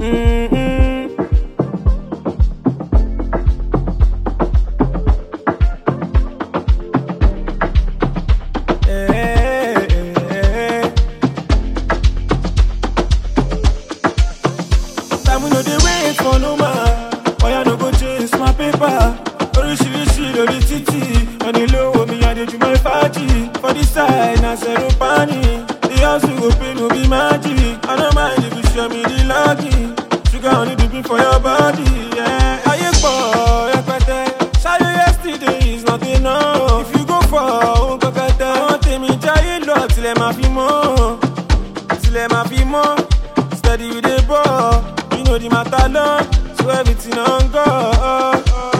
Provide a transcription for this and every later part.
Time we know they wait for no man. Why I no go chase my paper? Oríṣiríṣi lórí títì. On the low, me I dey do my party. For this side, na zero panic. The house we go pay no be magic. I don't mind if you show me the lucky. Sugar honey dripping for your body, yeah. Ayé pọ̀ rẹpẹtẹ. Ṣáyé yesterday is not enough. If you go for ohun pẹpẹtẹ, àwọn tèmi jáyé lọ tilẹ̀ máa fi mọ́. Tilẹ̀ máa fi mọ́. Steady with the ball. You know the matter long, so everything on God.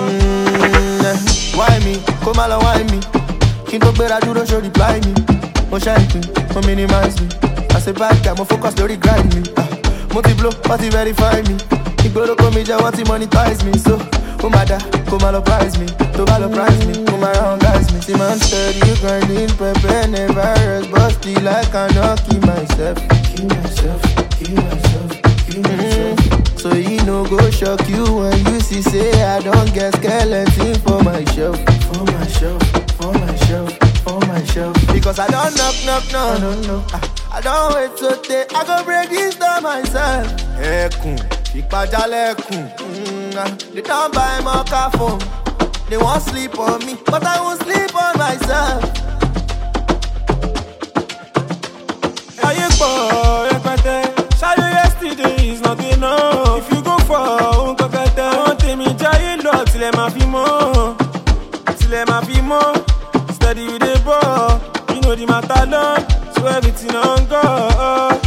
Why me? Come along, why me? Keep up better, do don't show reply me. Mo shine me, mo minimize me. I say bad guy, mo focus, don't grind me. Multi-blow, what he verify me. Igboro come me, what he monetize me. So, come ada, come along, prize me. To valor prize me, come around, guys me. See man steady, grinding, prepare, never rest. But still I cannot keep myself. Keep myself, keep myself, keep myself. So he no go shock you when you see say I don't get skeleton for my shelf. For my shelf, for my shelf, for my shelf. Because I don't knock, I don't know. I don't wait so day, I go break this down myself. Ekun, Ipajalekun. They don't buy my car phone. They won't sleep on me, but I won't sleep on myself. Ayé pọ̀ rẹpẹtẹ. Ṣáyé yesterday is not enough. If you go for ohun pẹpẹtẹ, àwọn tèmi jáyé lọ tilẹ̀ máa fi mọ́. Tilẹ̀ máa fi mọ́. Steady with the ball. You know the matter long, so everything on God.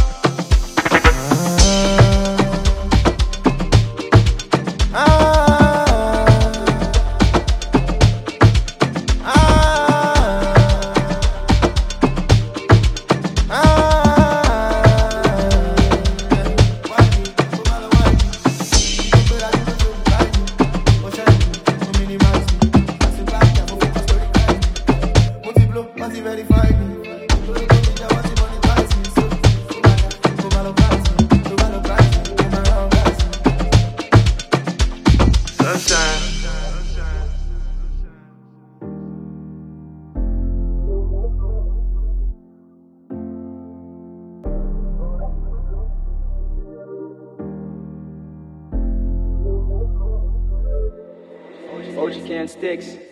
OG Can Sticks.